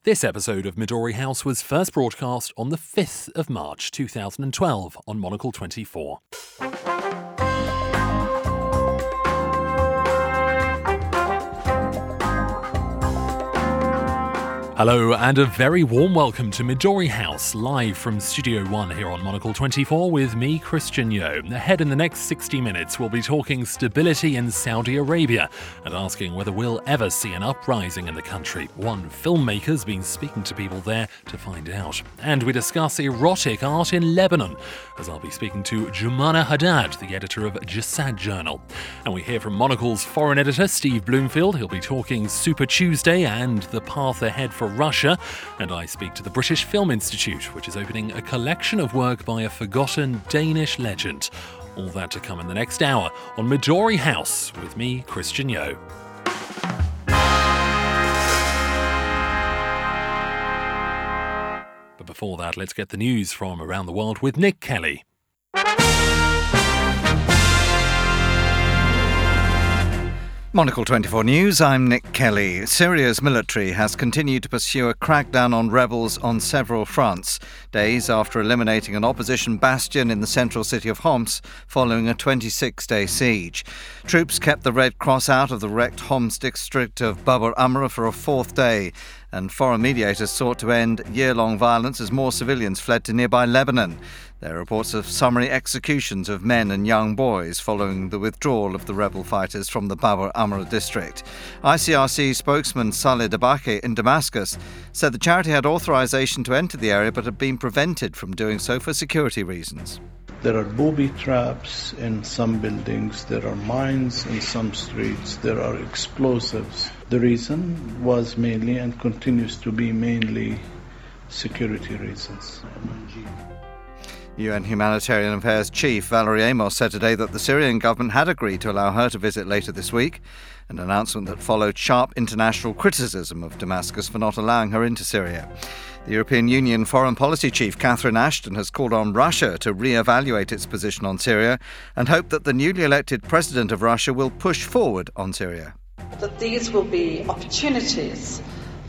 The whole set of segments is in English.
This episode of Midori House was first broadcast on the 5th of March 2012 on Monocle 24. Hello and a very warm welcome to Midori House, live from Studio One here on Monocle 24 with me, Christian Yo. Ahead in the next 60 minutes, we'll be talking stability in Saudi Arabia and asking whether we'll ever see an uprising in the country. One filmmaker's been speaking to people there to find out. And we discuss erotic art in Lebanon, as I'll be speaking to Jumana Haddad, the editor of Jasad Journal. And we hear from Monocle's foreign editor, Steve Bloomfield. He'll be talking Super Tuesday and the path ahead for Russia, and I speak to the British Film Institute, which is opening a collection of work by a forgotten Danish legend. All that to come in the next hour on Midori House with me, Christian Yo. But before that, let's get the news from around the world with Nick Kelly. Monocle 24 News, I'm Nick Kelly. Syria's military has continued to pursue a crackdown on rebels on several fronts, days after eliminating an opposition bastion in the central city of Homs following a 26-day siege. Troops kept the Red Cross out of the wrecked Homs district of Bab al-Amra for a fourth day, and foreign mediators sought to end year-long violence as more civilians fled to nearby Lebanon. There are reports of summary executions of men and young boys following the withdrawal of the rebel fighters from the Bab al-Amra district. ICRC spokesman Saleh Dabaki in Damascus said the charity had authorization to enter the area but had been prevented from doing so for security reasons. There are booby traps in some buildings, there are mines in some streets, there are explosives. The reason was mainly and continues to be mainly security reasons. UN Humanitarian Affairs Chief Valerie Amos said today that the Syrian government had agreed to allow her to visit later this week, an announcement that followed sharp international criticism of Damascus for not allowing her into Syria. The European Union Foreign Policy Chief Catherine Ashton has called on Russia to re-evaluate its position on Syria and hoped that the newly elected president of Russia will push forward on Syria. That these will be opportunities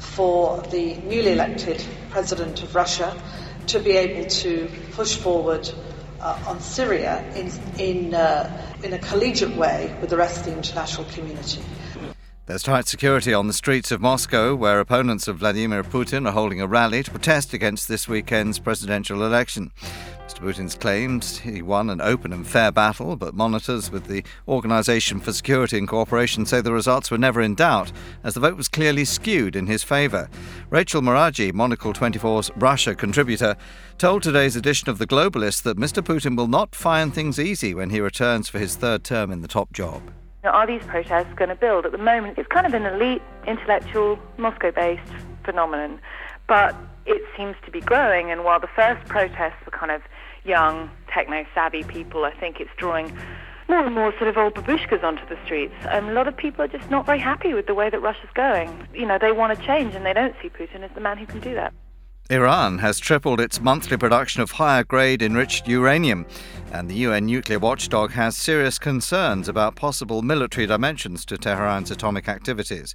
for the newly elected president of Russia to be able to push forward on Syria in a collegiate way with the rest of the international community. There's tight security on the streets of Moscow, where opponents of Vladimir Putin are holding a rally to protest against this weekend's presidential election. Mr. Putin's claimed he won an open and fair battle, but monitors with the Organisation for Security and Cooperation say the results were never in doubt, as the vote was clearly skewed in his favour. Rachel Maraji, Monocle 24's Russia contributor, told today's edition of The Globalist that Mr. Putin will not find things easy when he returns for his third term in the top job. Are these protests going to build? At the moment, it's kind of an elite, intellectual, Moscow-based phenomenon, but it seems to be growing, and while the first protests were kind of young, techno-savvy people, I think it's drawing more and more sort of old babushkas onto the streets. A lot of people are just not very happy with the way that Russia's going. You know, they want to change, and they don't see Putin as the man who can do that. Iran has tripled its monthly production of higher-grade enriched uranium, and the UN nuclear watchdog has serious concerns about possible military dimensions to Tehran's atomic activities.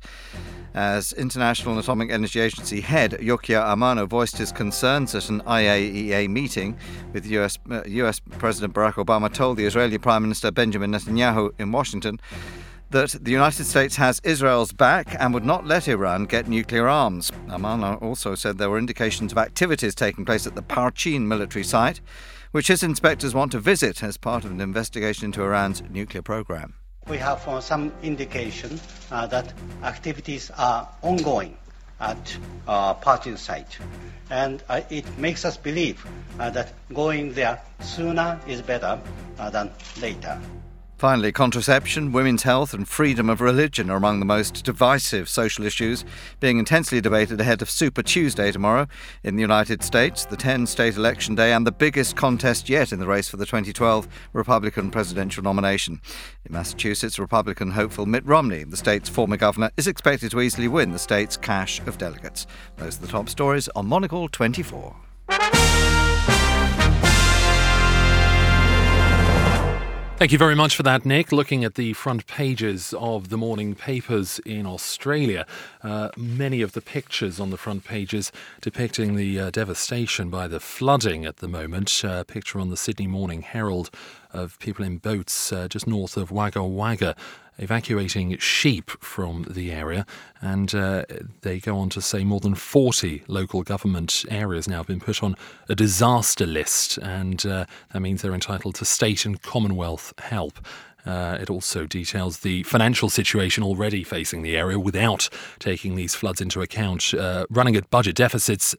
As International Atomic Energy Agency head Yukiya Amano voiced his concerns at an IAEA meeting with US President Barack Obama told the Israeli Prime Minister Benjamin Netanyahu in Washington that the United States has Israel's back and would not let Iran get nuclear arms. Amano also said there were indications of activities taking place at the Parchin military site, which his inspectors want to visit as part of an investigation into Iran's nuclear program. We have some indication that activities are ongoing at Parchin site. And it makes us believe that going there sooner is better than later. Finally, contraception, women's health and freedom of religion are among the most divisive social issues being intensely debated ahead of Super Tuesday tomorrow in the United States, the 10-state election day and the biggest contest yet in the race for the 2012 Republican presidential nomination. In Massachusetts, Republican hopeful Mitt Romney, the state's former governor, is expected to easily win the state's cache of delegates. Those are the top stories on Monocle 24. Thank you very much for that, Nick. Looking at the front pages of the morning papers in Australia, many of the pictures on the front pages depicting the devastation by the flooding at the moment. A picture on the Sydney Morning Herald of people in boats just north of Wagga Wagga evacuating sheep from the area, and they go on to say more than 40 local government areas now have been put on a disaster list, and that means they're entitled to state and Commonwealth help. It also details the financial situation already facing the area without taking these floods into account. Running at budget deficits,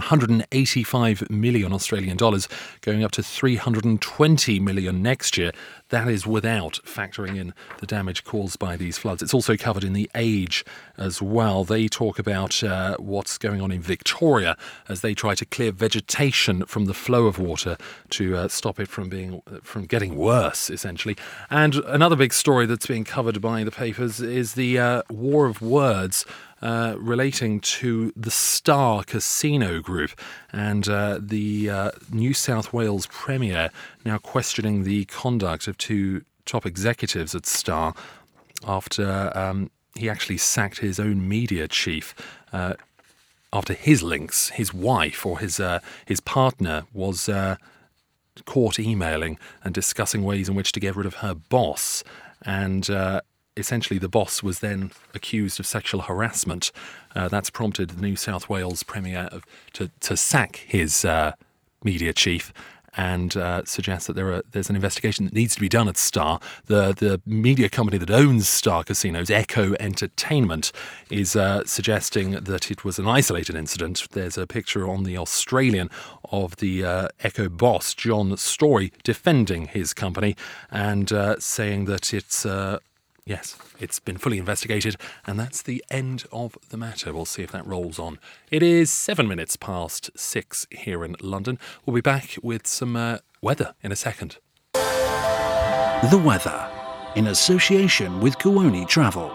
185 million Australian dollars, going up to 320 million next year. That is without factoring in the damage caused by these floods. It's also covered in The Age as well. They talk about what's going on in Victoria as they try to clear vegetation from the flow of water to stop it from getting worse, essentially. And another big story that's being covered by the papers is the war of words relating to the Star Casino Group, and the New South Wales Premier now questioning the conduct of two top executives at Star after he actually sacked his own media chief after his links. His wife or his partner was caught emailing and discussing ways in which to get rid of her boss, and essentially the boss was then accused of sexual harassment. That's prompted the New South Wales Premier to sack his media chief and suggests that there's an investigation that needs to be done at Star. The media company that owns Star Casinos, Echo Entertainment, is suggesting that it was an isolated incident. There's a picture on The Australian of the Echo boss, John Story, defending his company and saying that yes, it's been fully investigated, and that's the end of the matter. We'll see if that rolls on. It is 7 minutes past 6 here in London. We'll be back with some weather in a second. The weather, in association with Kuoni Travel.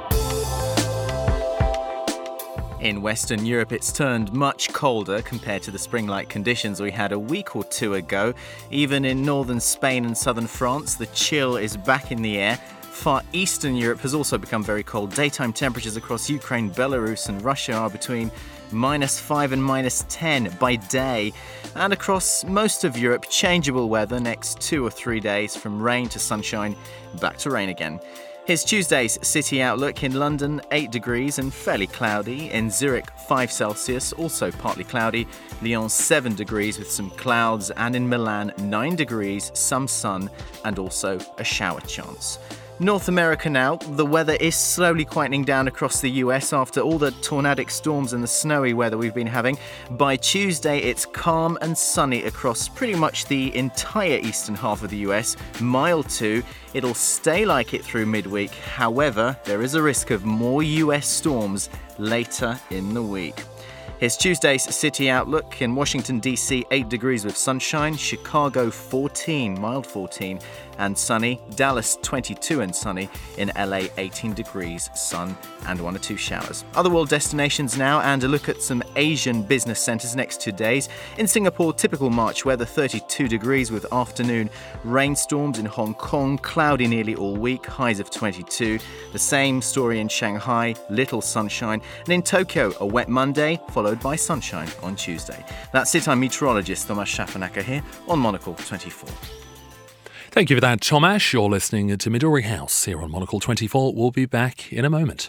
In Western Europe, it's turned much colder compared to the spring-like conditions we had a week or two ago. Even in northern Spain and southern France, the chill is back in the air. Far Eastern Europe has also become very cold. Daytime temperatures across Ukraine, Belarus and Russia are between -5 and -10 by day. And across most of Europe, changeable weather next 2 or 3 days, from rain to sunshine, back to rain again. Here's Tuesday's city outlook. In London, 8 degrees and fairly cloudy. In Zurich, 5 Celsius, also partly cloudy. Lyon, 7 degrees with some clouds. And in Milan, 9 degrees, some sun and also a shower chance. North America now. The weather is slowly quietening down across the US after all the tornadic storms and the snowy weather we've been having. By Tuesday, it's calm and sunny across pretty much the entire eastern half of the US. Mild too. It'll stay like it through midweek. However, there is a risk of more US storms later in the week. Here's Tuesday's city outlook. In Washington, D.C., 8 degrees with sunshine. Chicago, 14, mild 14 and sunny. Dallas, 22 and sunny. In LA, 18 degrees, sun and 1 or 2 showers. Other world destinations now, and a look at some Asian business centres next 2 days. In Singapore, typical March weather, 32 degrees with afternoon rainstorms. In Hong Kong, cloudy nearly all week, highs of 22. The same story in Shanghai, little sunshine. And in Tokyo, a wet Monday, followed by sunshine on Tuesday. That's it. I'm meteorologist Thomas Schaffenacke here on Monocle 24. Thank you for that, Tomasz. You're listening to Midori House here on Monocle 24. We'll be back in a moment.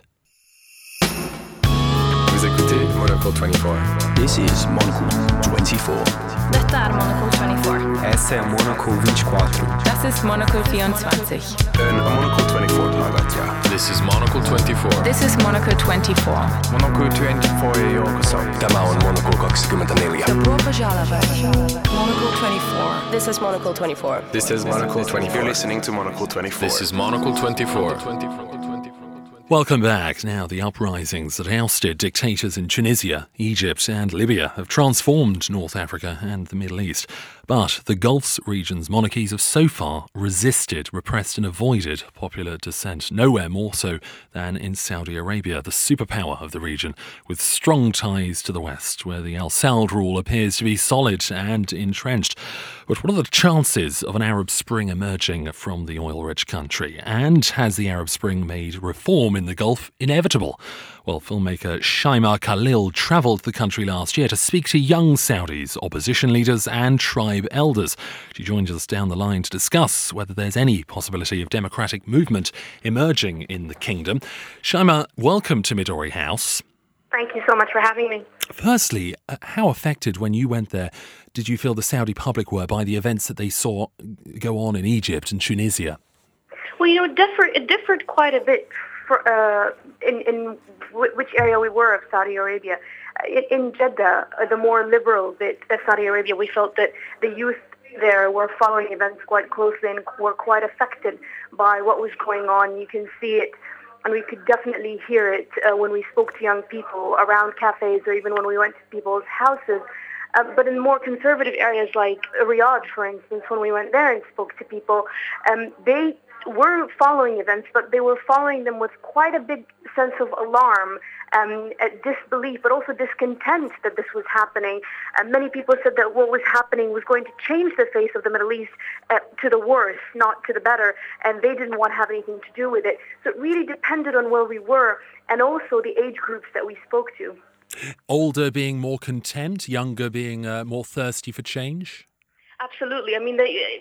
Vous écoutez Monocle 24. This is Monocle 24. Dette Monocle 24. Essa é Monocle 24. Das ist Monocle 24. Een Monocle 24 highlight, ja. This is Monocle 24. This is Monocle 24. Monocle 24 joukossa. Tämä on Monocle 24. Monocle 24. This is Monocle 24. This is Monocle 24. You're listening to Monocle 24. This is Monocle 24. Welcome back. Now, the uprisings that ousted dictators in Tunisia, Egypt and Libya have transformed North Africa and the Middle East. But the Gulf region's monarchies have so far resisted, repressed and avoided popular dissent, nowhere more so than in Saudi Arabia, the superpower of the region, with strong ties to the West, where the Al Saud rule appears to be solid and entrenched. But what are the chances of an Arab Spring emerging from the oil-rich country? And has the Arab Spring made reform in the Gulf inevitable? Well, filmmaker Shaima Khalil travelled the country last year to speak to young Saudis, opposition leaders and tribe elders. She joins us down the line to discuss whether there's any possibility of democratic movement emerging in the kingdom. Shaima, welcome to Midori House. Thank you so much for having me. Firstly, how affected when you went there did you feel the Saudi public were by the events that they saw go on in Egypt and Tunisia? Well, it differed quite a bit in which area we were of Saudi Arabia. In Jeddah, the more liberal bit of Saudi Arabia, we felt that the youth there were following events quite closely and were quite affected by what was going on. You can see it, and we could definitely hear it when we spoke to young people around cafes or even when we went to people's houses. But in more conservative areas like Riyadh, for instance, when we went there and spoke to people, they were following events, but they were following them with quite a big sense of alarm, disbelief, but also discontent that this was happening. Many people said that what was happening was going to change the face of the Middle East to the worse, not to the better, and they didn't want to have anything to do with it. So it really depended on where we were and also the age groups that we spoke to. Older being more content, younger being more thirsty for change? Absolutely. I mean,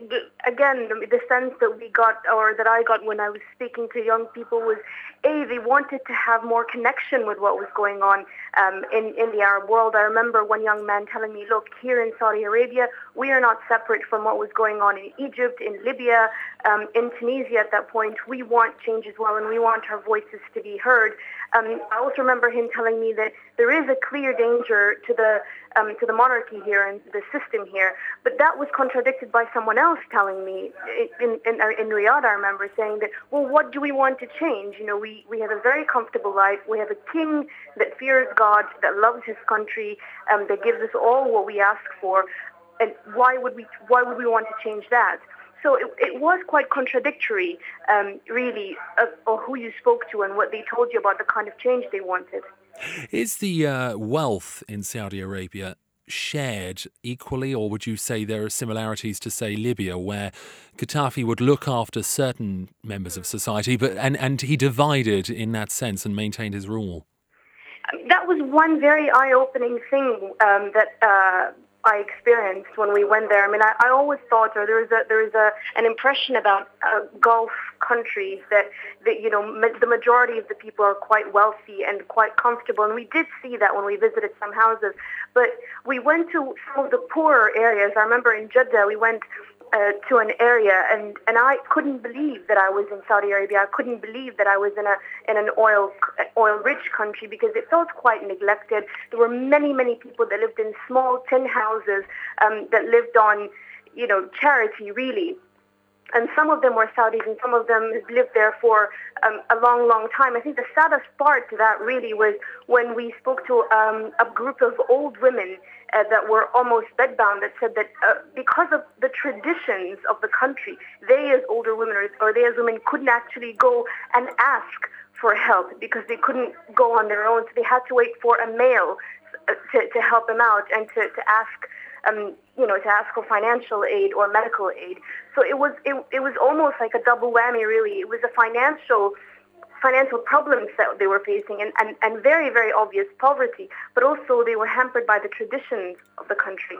the sense that we got, or that I got when I was speaking to young people was, they wanted to have more connection with what was going on in the Arab world. I remember one young man telling me, look, here in Saudi Arabia, we are not separate from what was going on in Egypt, in Libya, in Tunisia at that point. We want change as well, and we want our voices to be heard. I also remember him telling me that there is a clear danger to the monarchy here and the system here, but that was contradicted by someone else telling me in Riyadh. I remember saying that, well, what do we want to change? We have a very comfortable life. We have a king that fears God, that loves his country, that gives us all what we ask for, and why would we want to change that? So it was quite contradictory, really, of who you spoke to and what they told you about the kind of change they wanted. Is the wealth in Saudi Arabia shared equally, or would you say there are similarities to, say, Libya, where Gaddafi would look after certain members of society, and he divided in that sense and maintained his rule? That was one very eye-opening thing that I experienced when we went there. I mean, I always thought, or there is an impression about Gulf countries that the majority of the people are quite wealthy and quite comfortable, and we did see that when we visited some houses. But we went to some of the poorer areas. I remember in Jeddah we went to an area, and I couldn't believe that I was in Saudi Arabia. I couldn't believe that I was in an oil-rich country, because it felt quite neglected. There were many people that lived in small tin houses that lived on, charity, really. And some of them were Saudis, and some of them lived there for a long time. I think the saddest part to that really was when we spoke to a group of old women that were almost bedbound, that said that because of the traditions of the country, they as older women or they as women couldn't actually go and ask for help because they couldn't go on their own. So they had to wait for a male to help them out and to ask to ask for financial aid or medical aid. So it was almost like a double whammy, really. It was a financial problems that they were facing and very, very obvious poverty, but also they were hampered by the traditions of the country.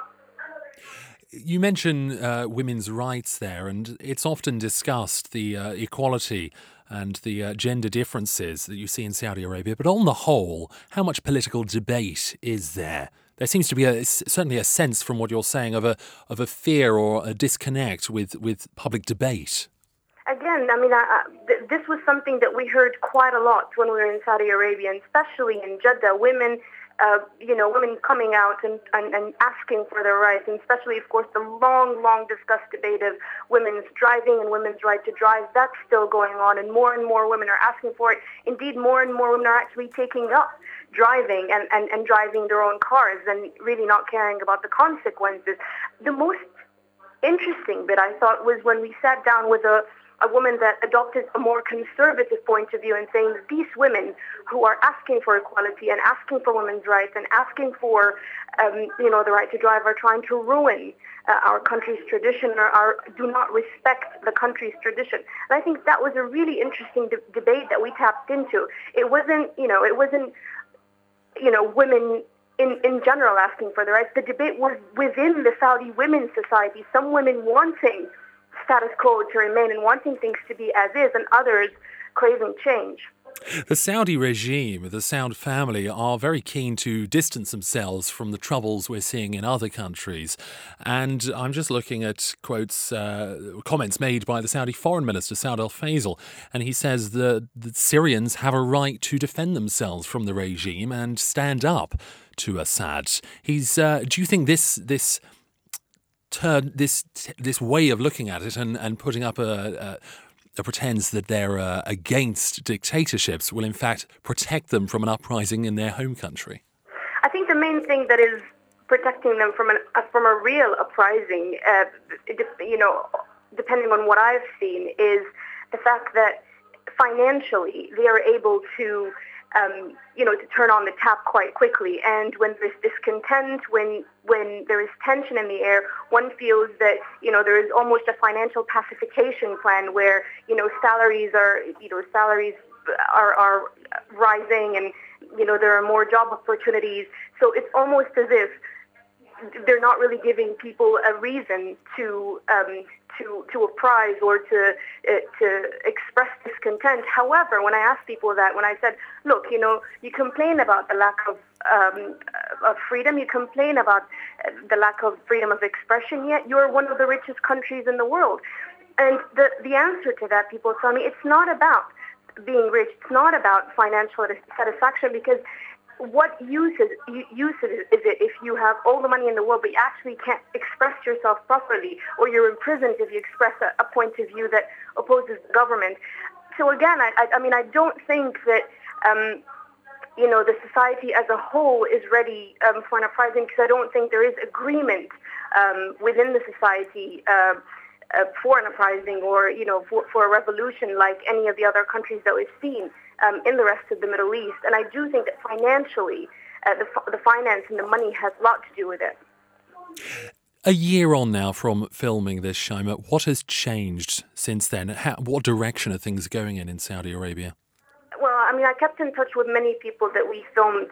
You mention women's rights there, and it's often discussed, the equality and the gender differences that you see in Saudi Arabia. But on the whole, how much political debate is there? There seems to be certainly a sense from what you're saying of a fear or a disconnect with public debate. Again, I mean, this was something that we heard quite a lot when we were in Saudi Arabia, and especially in Jeddah. Women coming out and asking for their rights, and especially, of course, the long discussed debate of women's driving and women's right to drive. That's still going on, and more women are asking for it. Indeed, more and more women are actually taking up driving and driving their own cars and really not caring about the consequences. The most interesting bit, I thought, was when we sat down with a woman that adopted a more conservative point of view and saying that these women who are asking for equality and asking for women's rights and asking for, the right to drive are trying to ruin our country's tradition or do not respect the country's tradition. And I think that was a really interesting debate that we tapped into. It wasn't women in general asking for the rights. The debate was within the Saudi Women's Society, some women wanting status quo to remain and wanting things to be as is, and others craving change. The Saudi regime, the Saud family, are very keen to distance themselves from the troubles we're seeing in other countries. And I'm just looking at comments made by the Saudi foreign minister, Saud al-Faisal, and he says the Syrians have a right to defend themselves from the regime and stand up to Assad. Do you think this way of looking at it and putting up a pretends that they're against dictatorships will in fact protect them from an uprising in their home country? I think the main thing that is protecting them from a real uprising, depending on what I've seen, is the fact that financially they are able to to turn on the tap quite quickly. And when there's discontent, when there is tension in the air, one feels that, there is almost a financial pacification plan where, salaries are rising and, there are more job opportunities. So it's almost as if they're not really giving people a reason to uprise or to express discontent. However, when I asked people that, when I said, look, you complain about the lack of freedom, you complain about the lack of freedom of expression, yet you're one of the richest countries in the world. And the answer to that, people tell me, it's not about being rich, it's not about financial satisfaction, because what use is it if you have all the money in the world but you actually can't express yourself properly, or you're imprisoned if you express a point of view that opposes the government? So again, I don't think that the society as a whole is ready for an uprising, because I don't think there is agreement within the society for an uprising or for a revolution like any of the other countries that we've seen in the rest of the Middle East. And I do think that financially, the finance and the money has a lot to do with it. A year on now from filming this, Shaima, what has changed since then? What direction are things going in Saudi Arabia? Well, I kept in touch with many people that we filmed,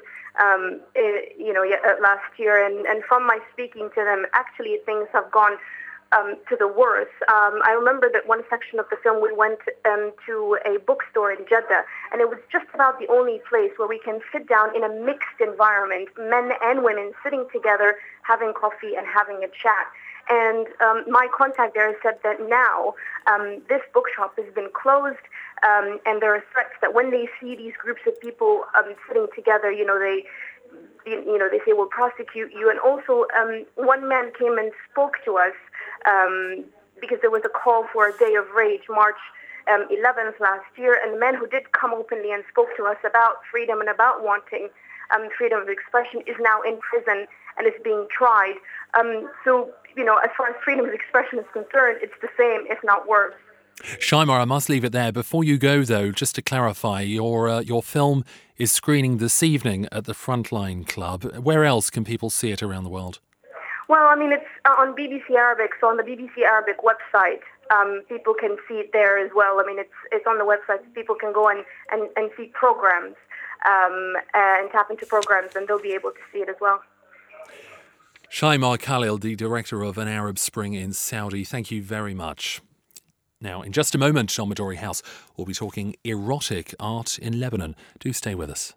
last year, and from my speaking to them, actually things have gone to the worse. I remember that one section of the film we went to a bookstore in Jeddah, and it was just about the only place where we can sit down in a mixed environment, men and women sitting together, having coffee and having a chat. And my contact there said that now this bookshop has been closed, and there are threats that when they see these groups of people sitting together, they say we'll prosecute you. And also, one man came and spoke to us because there was a call for a day of rage, March 11th last year, and the man who did come openly and spoke to us about freedom and about wanting freedom of expression is now in prison and is being tried. So, as far as freedom of expression is concerned, it's the same, if not worse. Shaima, I must leave it there. Before you go, though, just to clarify, your film is screening this evening at the Frontline Club. Where else can people see it around the world? Well, it's on BBC Arabic, so on the BBC Arabic website, people can see it there as well. It's on the website, so people can go and see programs and tap into programs, and they'll be able to see it as well. Shaima Khalil, the director of An Arab Spring in Saudi, thank you very much. Now, in just a moment on Midori House, we'll be talking erotic art in Lebanon. Do stay with us.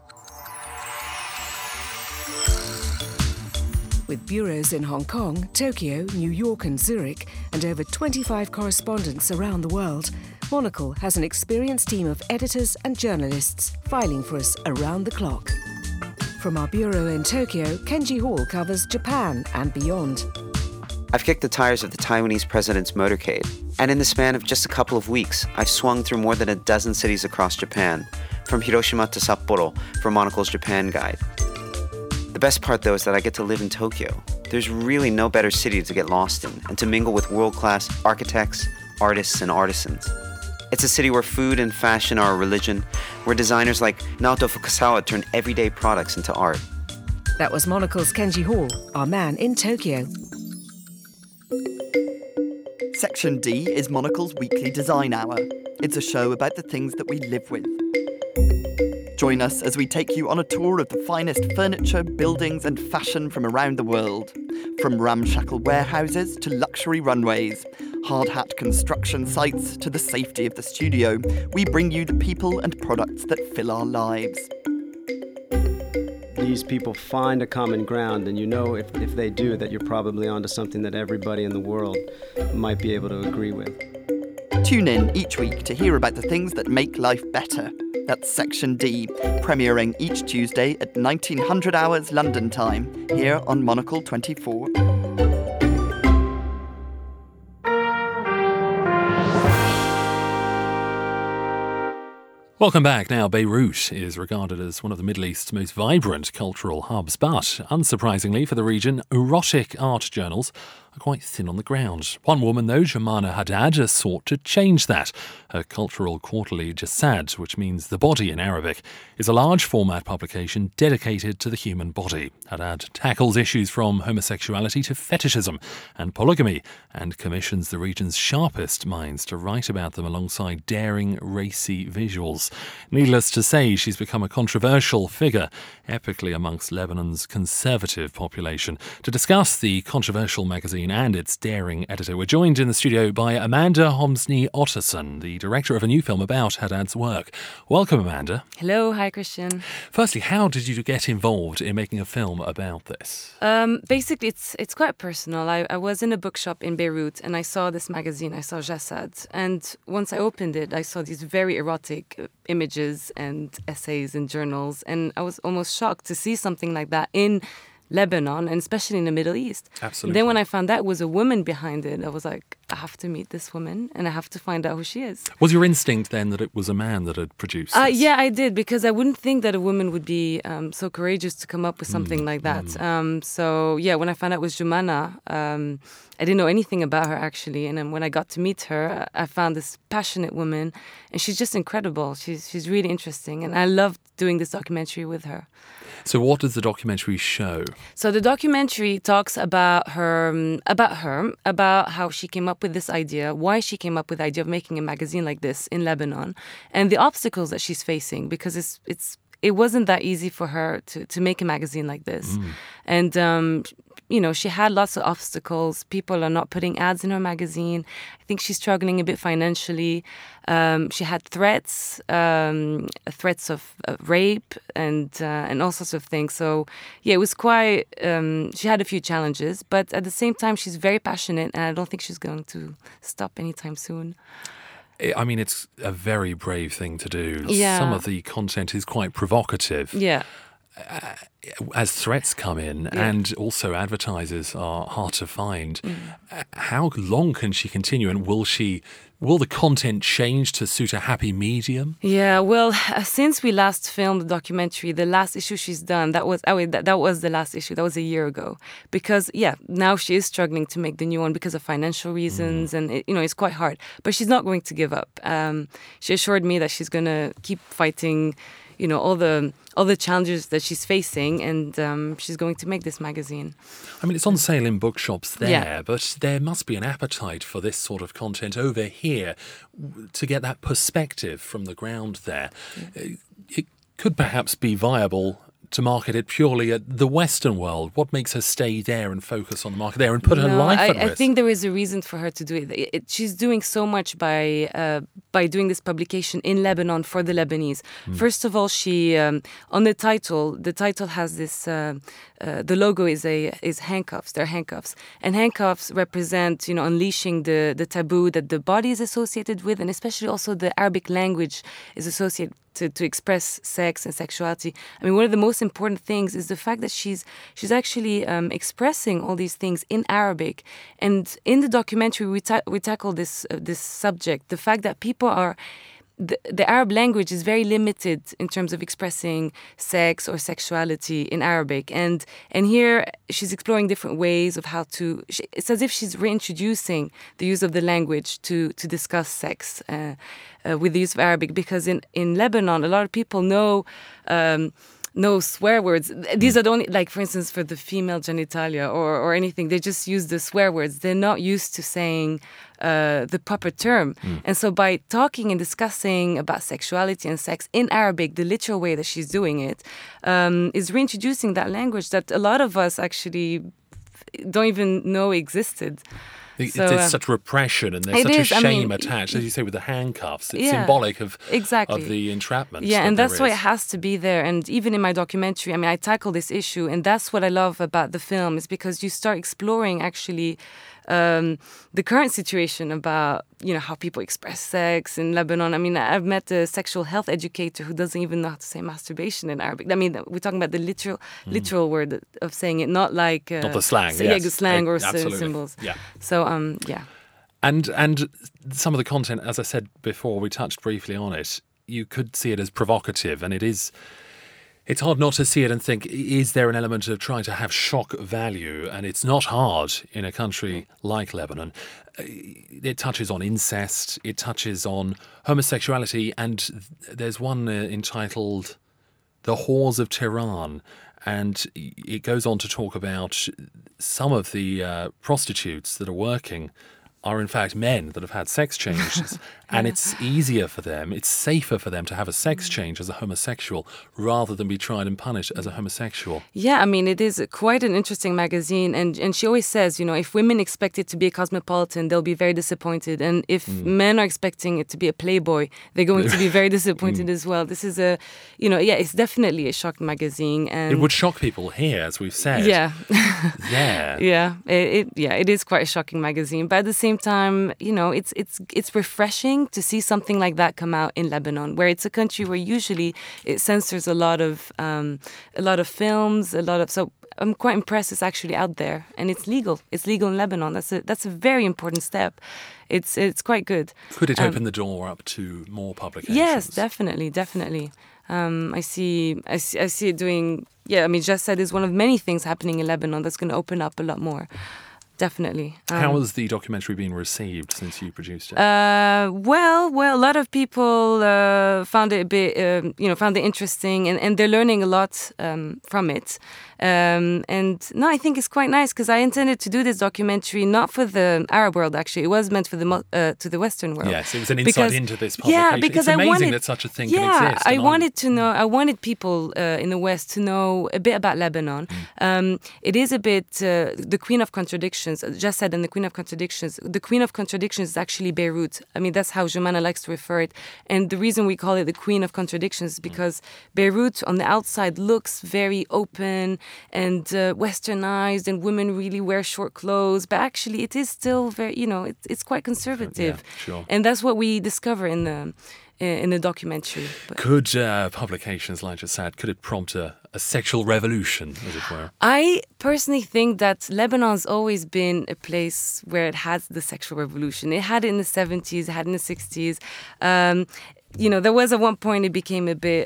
With bureaus in Hong Kong, Tokyo, New York and Zurich, and over 25 correspondents around the world, Monocle has an experienced team of editors and journalists filing for us around the clock. From our bureau in Tokyo, Kenji Hall covers Japan and beyond. I've kicked the tires of the Taiwanese president's motorcade, and in the span of just a couple of weeks, I've swung through more than a dozen cities across Japan, from Hiroshima to Sapporo for Monocle's Japan Guide. The best part, though, is that I get to live in Tokyo. There's really no better city to get lost in and to mingle with world-class architects, artists, and artisans. It's a city where food and fashion are a religion, where designers like Naoto Fukasawa turn everyday products into art. That was Monocle's Kenji Hall, our man in Tokyo. Section D is Monocle's weekly design hour. It's a show about the things that we live with. Join us as we take you on a tour of the finest furniture, buildings and fashion from around the world. From ramshackle warehouses to luxury runways, hard-hat construction sites to the safety of the studio, we bring you the people and products that fill our lives. These people find a common ground, and you know if they do that you're probably onto something that everybody in the world might be able to agree with. Tune in each week to hear about the things that make life better. That's Section D, premiering each Tuesday at 1900 hours London time, here on Monocle 24. Welcome back. Now, Beirut is regarded as one of the Middle East's most vibrant cultural hubs, but unsurprisingly for the region, erotic art journals are quite thin on the ground. One woman, though, Jumana Haddad, has sought to change that. Her cultural quarterly Jasad, which means the body in Arabic, is a large format publication dedicated to the human body. Haddad tackles issues from homosexuality to fetishism and polygamy and commissions the region's sharpest minds to write about them alongside daring, racy visuals. Needless to say, she's become a controversial figure, epically amongst Lebanon's conservative population. To discuss the controversial magazine and its daring editor, we're joined in the studio by Amanda Homsny-Otterson, the director of a new film about Haddad's work. Welcome, Amanda. Hello. Hi, Christian. Firstly, how did you get involved in making a film about this? Basically, it's quite personal. I was in a bookshop in Beirut and I saw this magazine. I saw Jasad. And once I opened it, I saw these very erotic images and essays and journals. And I was almost shocked to see something like that in Lebanon, and especially in the Middle East. Absolutely. Then when I found out it was a woman behind it, I was like, I have to meet this woman and I have to find out who she is. Was your instinct then that it was a man that had produced this? Yeah, I did, because I wouldn't think that a woman would be so courageous to come up with something like that. So yeah, when I found out it was Jumana, I didn't know anything about her actually. And then when I got to meet her, I found this passionate woman, and she's just incredible. She's really interesting, and I loved doing this documentary with her. So what does the documentary show? So the documentary talks about about how she came up with this idea, why she came up with the idea of making a magazine like this in Lebanon, and the obstacles that she's facing, because it wasn't that easy for her to make a magazine like this. And she had lots of obstacles. People are not putting ads in her magazine. I think she's struggling a bit financially. She had threats of rape and all sorts of things. So yeah, it was quite. She had a few challenges, but at the same time, she's very passionate, and I don't think she's going to stop anytime soon. I mean, it's a very brave thing to do. Yeah. Some of the content is quite provocative. Yeah. As threats come in, and also advertisers are hard to find, how long can she continue, and will the content change to suit a happy medium? Yeah, well, since we last filmed the documentary, the last issue she's done, that was the last issue. That was a year ago. Because, now she is struggling to make the new one because of financial reasons, and it's quite hard. But she's not going to give up. She assured me that she's going to keep fighting, all the challenges that she's facing, and she's going to make this magazine. I mean, it's on sale in bookshops there, but there must be an appetite for this sort of content over here to get that perspective from the ground there. It could perhaps be viable to market it purely at the Western world. What makes her stay there and focus on the market there and put her life at risk? I think there is a reason for her to do it. She's doing so much by doing this publication in Lebanon for the Lebanese. First of all, she on the title has this. The logo is handcuffs. They're handcuffs, and handcuffs represent unleashing the taboo that the body is associated with, and especially also the Arabic language is associated to express sex and sexuality. I mean, one of the most important things is the fact that she's actually expressing all these things in Arabic. And in the documentary, we tackle this subject, the fact that people are the Arab language is very limited in terms of expressing sex or sexuality in Arabic, and here she's exploring different ways of how to. It's as if she's reintroducing the use of the language to discuss sex with the use of Arabic, because in Lebanon a lot of people know. No swear words. These are the only, like, for instance, for the female genitalia or anything, they just use the swear words. They're not used to saying the proper term. And so by talking and discussing about sexuality and sex in Arabic, the literal way that she's doing it, is reintroducing that language that a lot of us actually don't even know existed. There's such repression and there's such a shame attached, as you say, with the handcuffs. It's symbolic of the entrapment. Yeah, and that's why it has to be there. And even in my documentary, I tackle this issue, and that's what I love about the film, is because you start exploring actually the current situation about, how people express sex in Lebanon. I've met a sexual health educator who doesn't even know how to say masturbation in Arabic. We're talking about the literal word of saying it, not like not the slang. The slang or symbols. Yeah. So yeah. And some of the content, as I said before, we touched briefly on it. You could see it as provocative, and it's hard not to see it and think, is there an element of trying to have shock value? And it's not hard in a country like Lebanon. It touches on incest, it touches on homosexuality, and there's one entitled The Whores of Tehran. And it goes on to talk about some of the prostitutes that are working are in fact men that have had sex changes, and it's easier for them, it's safer for them to have a sex change as a homosexual rather than be tried and punished as a homosexual. Yeah, it is quite an interesting magazine, and she always says, if women expect it to be a cosmopolitan, they'll be very disappointed, and if men are expecting it to be a playboy, they're going to be very disappointed as well. This is it's definitely a shock magazine, and it would shock people here, as we've said. Yeah. Yeah. It is quite a shocking magazine, but at the same time, it's refreshing to see something like that come out in Lebanon, where it's a country where usually it censors a lot of films, so I'm quite impressed it's actually out there, and it's legal. It's legal in Lebanon. That's a very important step. It's quite good. Could it open the door up to more publications? Yes, definitely. I see it doing. Yeah, Just Said is one of many things happening in Lebanon that's going to open up a lot more. Definitely. How has the documentary been received since you produced it? Well, a lot of people found it a bit, found it interesting, and they're learning a lot from it. I think it's quite nice, because I intended to do this documentary not for the Arab world. Actually, it was meant for the Western world. Yes, it was an insight into this publication. Yeah, because it's amazing that such a thing can exist. I wanted to know. I wanted people in the West to know a bit about Lebanon. It is a bit the Queen of Contradictions. Just Said, and the Queen of Contradictions. The Queen of Contradictions is actually Beirut. That's how Jumana likes to refer it. And the reason we call it the Queen of Contradictions is because Beirut on the outside looks very open and westernized, and women really wear short clothes, but actually it is still very, it's quite conservative. Yeah, sure. And that's what we discover in the documentary. Could publications like Just Said, could it prompt a sexual revolution, as it were? I personally think that Lebanon's always been a place where it has the sexual revolution. It had it in the 70s, it had it in the 60s. There was at one point it became a bit,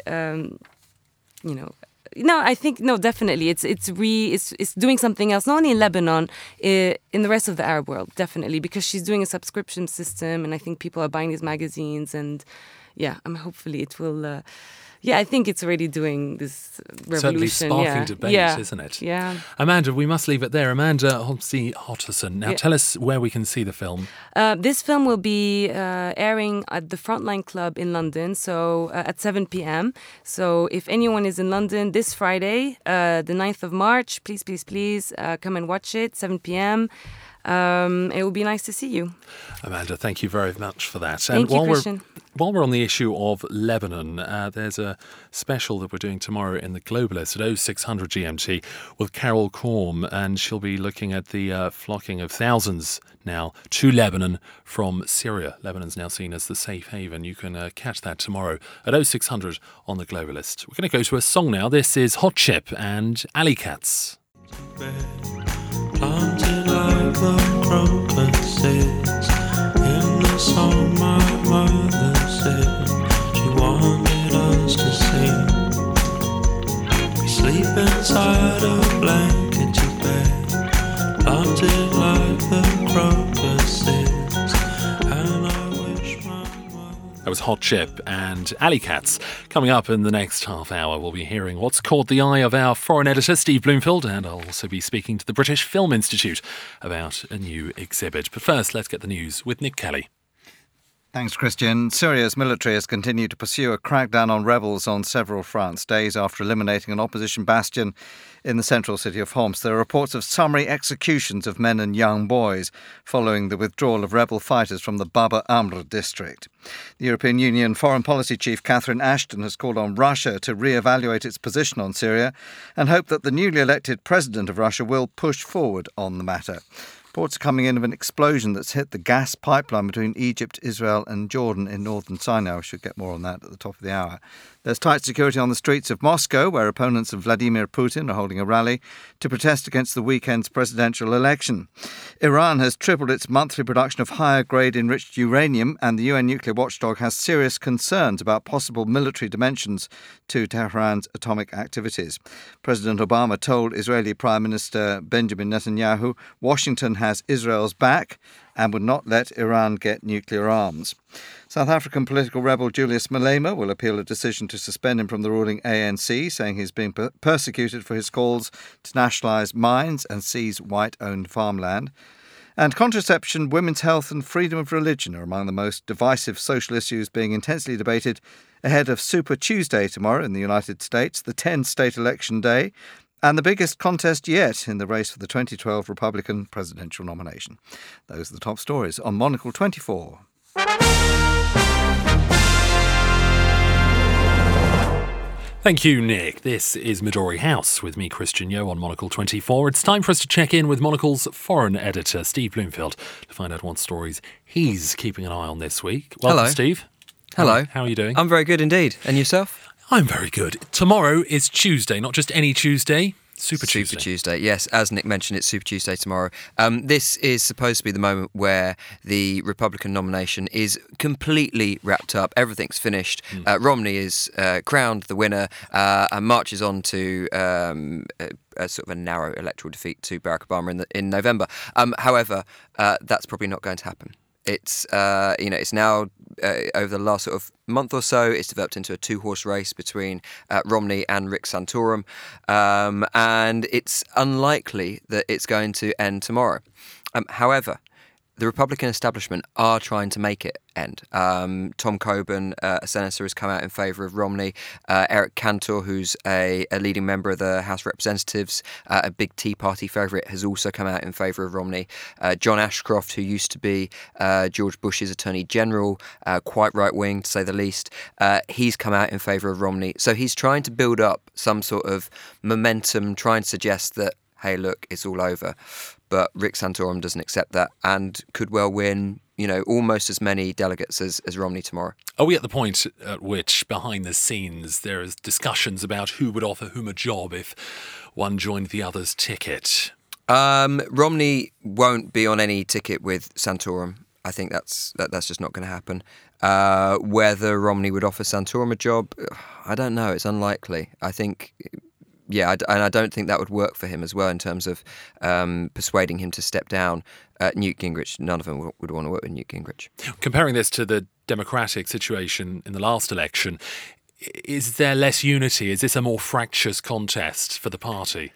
No, I think definitely. It's doing something else, not only in Lebanon, in the rest of the Arab world, definitely, because she's doing a subscription system, and I think people are buying these magazines, and hopefully it will. I think it's already doing this revolution. Certainly sparking debate, isn't it? Yeah. Amanda, we must leave it there. Amanda Hobbs-Hotterson. Now tell us where we can see the film. This film will be airing at the Frontline Club in London, so at 7 p.m. So if anyone is in London this Friday, the 9th of March, please come and watch it, 7 p.m. It will be nice to see you. Amanda, thank you very much for that. Thank you, Christian. While we're on the issue of Lebanon, there's a special that we're doing tomorrow in the Globalist at 0600 GMT with Carol Corm, and she'll be looking at the flocking of thousands now to Lebanon from Syria. Lebanon's now seen as the safe haven. You can catch that tomorrow at 0600 on the Globalist. We're going to go to a song now. This is Hot Chip and Alley Cats. Planted like the crocuses in the song my mother said. was Hot Chip and Alley Cats. Coming up in the next half hour, we'll be hearing what's caught the eye of our foreign editor, Steve Bloomfield, and I'll also be speaking to the British Film Institute about a new exhibit. But first, let's get the news with Nick Kelly. Thanks, Christian. Syria's military has continued to pursue a crackdown on rebels on several fronts, days after eliminating an opposition bastion in the central city of Homs. There are reports of summary executions of men and young boys following the withdrawal of rebel fighters from the Baba Amr district. The European Union Foreign Policy Chief Catherine Ashton has called on Russia to re-evaluate its position on Syria and hope that the newly elected president of Russia will push forward on the matter. Reports are coming in of an explosion that's hit the gas pipeline between Egypt, Israel and Jordan in northern Sinai. We should get more on that at the top of the hour. There's tight security on the streets of Moscow, where opponents of Vladimir Putin are holding a rally to protest against the weekend's presidential election. Iran has tripled its monthly production of higher-grade enriched uranium, and the UN nuclear watchdog has serious concerns about possible military dimensions to Tehran's atomic activities. President Obama told Israeli Prime Minister Benjamin Netanyahu Washington has Israel's back and would not let Iran get nuclear arms. South African political rebel Julius Malema will appeal a decision to suspend him from the ruling ANC, saying he's being persecuted for his calls to nationalise mines and seize white-owned farmland. And contraception, women's health and freedom of religion are among the most divisive social issues being intensely debated ahead of Super Tuesday tomorrow in the United States, the 10-state election day, and the biggest contest yet in the race for the 2012 Republican presidential nomination. Those are the top stories on Monocle 24. Thank you, Nick. This is Midori House with me, Christian Yo, on Monocle 24. It's time for us to check in with Monocle's foreign editor, Steve Bloomfield, to find out what stories he's keeping an eye on this week. Welcome, Hello. Steve. Hello. How are you doing? I'm very good indeed. And yourself? I'm very good. Tomorrow is Tuesday, not just any Tuesday. Super Tuesday, yes. As Nick mentioned, it's Super Tuesday tomorrow. This is supposed to be the moment where the Republican nomination is completely wrapped up. Everything's finished. Romney is crowned the winner and marches on to a sort of a narrow electoral defeat to Barack Obama in November. However, that's probably not going to happen. It's it's now over the last sort of month or so, it's developed into a two-horse race between Romney and Rick Santorum, and it's unlikely that it's going to end tomorrow. However, the Republican establishment are trying to make it end. Tom Coburn, a senator, has come out in favour of Romney. Eric Cantor, who's a leading member of the House of Representatives, a big Tea Party favourite, has also come out in favour of Romney. John Ashcroft, who used to be George Bush's Attorney General, quite right-wing to say the least, he's come out in favour of Romney. So he's trying to build up some sort of momentum, trying to suggest that, hey, look, it's all over. But Rick Santorum doesn't accept that and could well win, almost as many delegates as Romney tomorrow. Are we at the point at which, behind the scenes, there is discussions about who would offer whom a job if one joined the other's ticket? Romney won't be on any ticket with Santorum. I think that's just not going to happen. Whether Romney would offer Santorum a job, I don't know. It's unlikely. I think... Yeah, and I don't think that would work for him as well in terms of persuading him to step down. Newt Gingrich, none of them would want to work with Newt Gingrich. Comparing this to the Democratic situation in the last election, is there less unity? Is this a more fractious contest for the party?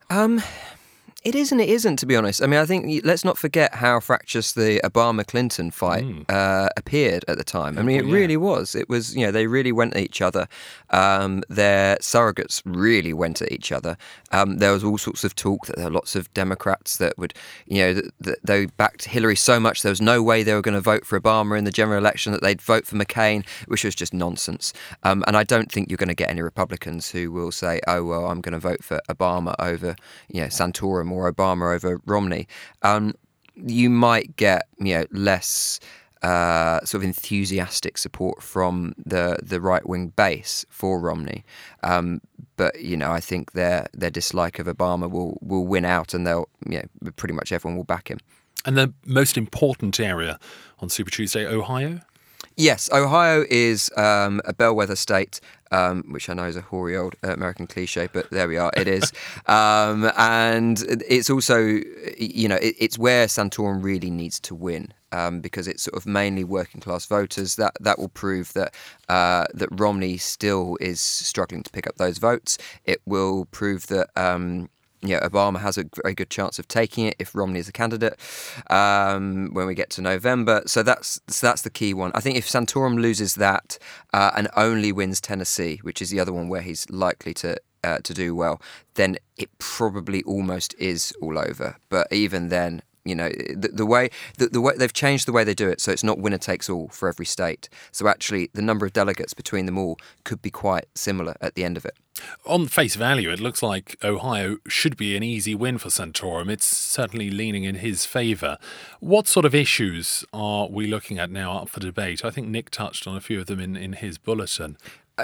It is and it isn't, to be honest. I mean, I think let's not forget how fractious the Obama-Clinton fight appeared at the time. I mean, it really was. It was, they really went at each other. Their surrogates really went at each other. There was all sorts of talk that there were lots of Democrats that would, that they backed Hillary so much there was no way they were going to vote for Obama in the general election, that they'd vote for McCain, which was just nonsense. And I don't think you're going to get any Republicans who will say, oh, well, I'm going to vote for Obama over, Santorum or Obama over Romney. You might get less sort of enthusiastic support from the right wing base for Romney, but I think their dislike of Obama will win out, and they'll pretty much everyone will back him. And the most important area on Super Tuesday, Ohio? Yes, Ohio is a bellwether state, which I know is a hoary old American cliche, but there we are, it is. And it's also, it's where Santorum really needs to win. because it's sort of mainly working class voters. That will prove that that Romney still is struggling to pick up those votes. It will prove that Obama has a very good chance of taking it if Romney is a candidate when we get to November. So that's the key one. I think if Santorum loses that and only wins Tennessee, which is the other one where he's likely to do well, then it probably almost is all over. But even then, the way they've changed the way they do it, so it's not winner takes all for every state. So actually, the number of delegates between them all could be quite similar at the end of it. On face value, it looks like Ohio should be an easy win for Santorum. It's certainly leaning in his favour. What sort of issues are we looking at now up for debate? I think Nick touched on a few of them in his bulletin.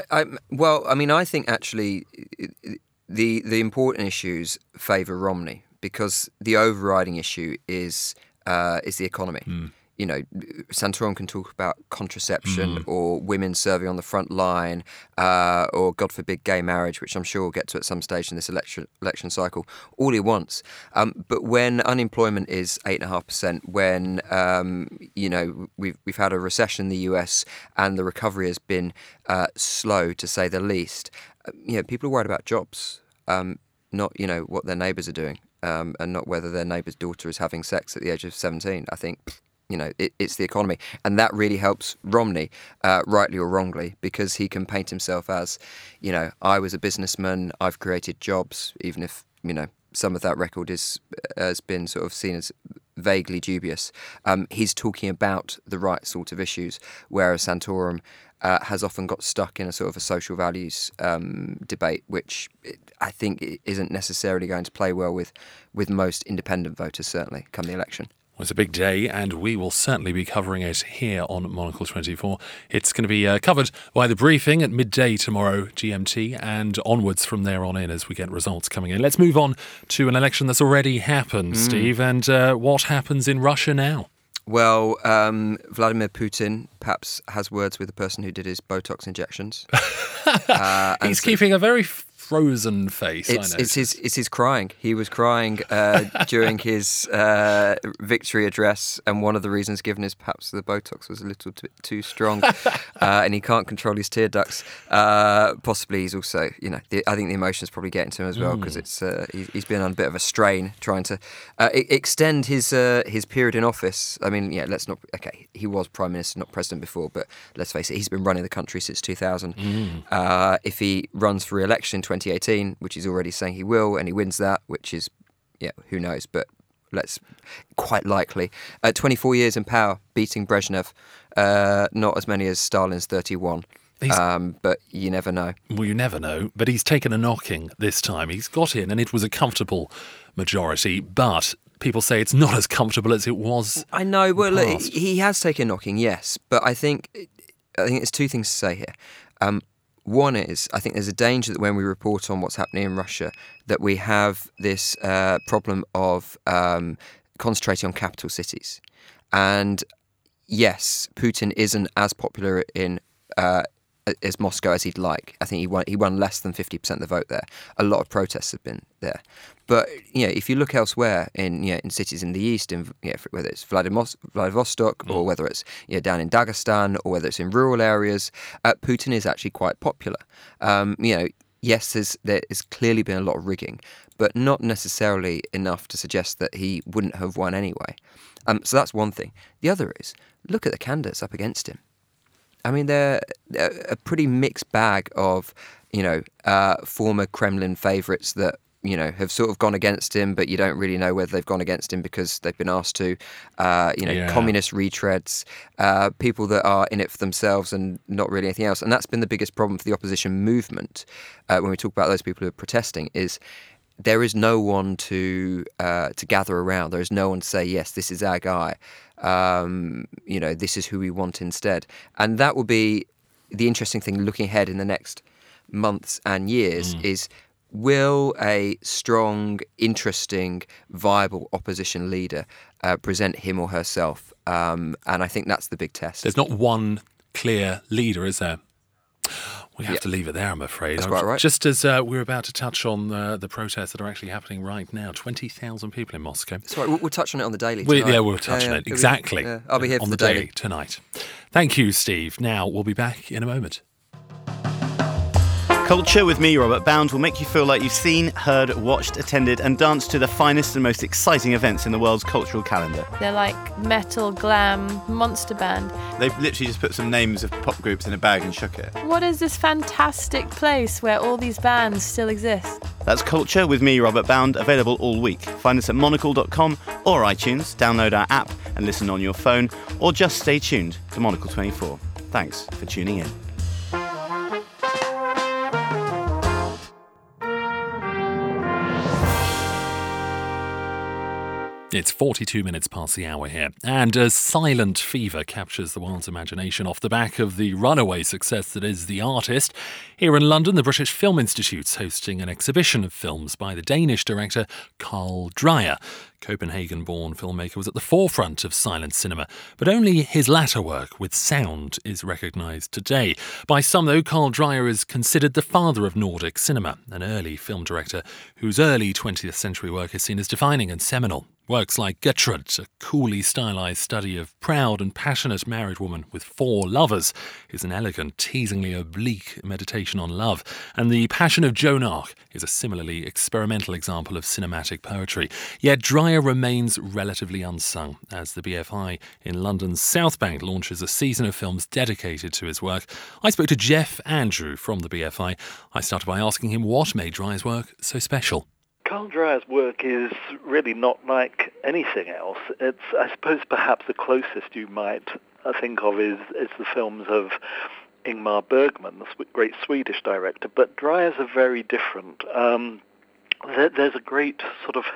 I think actually the important issues favour Romney, because the overriding issue is the economy. Santorum can talk about contraception or women serving on the front line or, God forbid, gay marriage, which I'm sure we'll get to at some stage in this election cycle, all he wants. But when unemployment is 8.5%, when we've had a recession in the US and the recovery has been slow, to say the least, people are worried about jobs, not what their neighbours are doing. And not whether their neighbour's daughter is having sex at the age of 17. I think, it's the economy. And that really helps Romney, rightly or wrongly, because he can paint himself as, I was a businessman, I've created jobs, even if, some of that record has been sort of seen as vaguely dubious. He's talking about the right sort of issues, whereas Santorum has often got stuck in a sort of a social values debate, which I think isn't necessarily going to play well with most independent voters, certainly, come the election. Well, it's a big day, and we will certainly be covering it here on Monocle 24. It's going to be covered by the briefing at midday tomorrow, GMT, and onwards from there on in as we get results coming in. Let's move on to an election that's already happened, Steve, and what happens in Russia now? Well, Vladimir Putin perhaps has words with the person who did his Botox injections. He's keeping a very frozen face. It's his crying. He was crying during his victory address, and one of the reasons given is perhaps the Botox was a little too strong, and he can't control his tear ducts. Possibly he's also, I think the emotions probably getting to him as well, because he's been on a bit of a strain trying to extend his period in office. I mean, let's not. Okay, he was prime minister, not president before, but let's face it, he's been running the country since 2000. If he runs for re-election in 2018, which he's already saying he will, and he wins that, which is, who knows, but quite likely. 24 years in power, beating Brezhnev, not as many as Stalin's 31. But you never know. Well, you never know, but he's taken a knocking this time. He's got in, and it was a comfortable majority, but people say it's not as comfortable as it was. I know, well, look, he has taken a knocking, yes, but I think there's two things to say here. One is, I think there's a danger that when we report on what's happening in Russia, that we have this problem of concentrating on capital cities. And yes, Putin isn't as popular in as Moscow as he'd like. I think he won less than 50% of the vote there. A lot of protests have been there. But if you look elsewhere in cities in the east, whether it's Vladivostok or whether it's down in Dagestan or whether it's in rural areas, Putin is actually quite popular. Yes, there's clearly been a lot of rigging, but not necessarily enough to suggest that he wouldn't have won anyway. So that's one thing. The other is, look at the candidates up against him. I mean, they're a pretty mixed bag of, former Kremlin favourites that, have sort of gone against him, but you don't really know whether they've gone against him because they've been asked to, communist retreads, people that are in it for themselves and not really anything else. And that's been the biggest problem for the opposition movement when we talk about those people who are protesting, is there is no one to gather around. There is no one to say, yes, this is our guy. This is who we want instead. And that will be the interesting thing looking ahead in the next months and years is, will a strong, interesting, viable opposition leader present him or herself? And I think that's the big test. There's not one clear leader, is there? We have to leave it there, I'm afraid. That's quite right. Just as we're about to touch on the protests that are actually happening right now, 20,000 people in Moscow. That's right. We'll touch on it on the Daily tonight. We'll touch on it. Exactly. I'll be here for on the Daily Daily tonight. Thank you, Steve. Now, we'll be back in a moment. Culture with me, Robert Bound, will make you feel like you've seen, heard, watched, attended and danced to the finest and most exciting events in the world's cultural calendar. They're like metal, glam, monster band. They've literally just put some names of pop groups in a bag and shook it. What is this fantastic place where all these bands still exist? That's Culture with me, Robert Bound, available all week. Find us at monocle.com or iTunes, download our app and listen on your phone, or just stay tuned to Monocle 24. Thanks for tuning in. It's 42 minutes past the hour here, and as Silent Fever captures the world's imagination off the back of the runaway success that is The Artist, here in London, the British Film Institute's hosting an exhibition of films by the Danish director Carl Dreyer. Copenhagen-born filmmaker was at the forefront of silent cinema, but only his latter work with sound is recognised today. By some, though, Carl Dreyer is considered the father of Nordic cinema, an early film director whose early 20th century work is seen as defining and seminal. Works like Gertrud, a coolly stylised study of proud and passionate married woman with 4 lovers, is an elegant, teasingly oblique meditation on love. And The Passion of Joan Arc is a similarly experimental example of cinematic poetry. Yet Dreyer remains relatively unsung, as the BFI in London's South Bank launches a season of films dedicated to his work. I spoke to Jeff Andrew from the BFI. I started by asking him what made Dreyer's work so special. Carl Dreyer's work is really not like anything else. It's, I suppose, perhaps the closest you might think of is the films of Ingmar Bergman, the great Swedish director. But Dreyer's are very different. There's a great sort of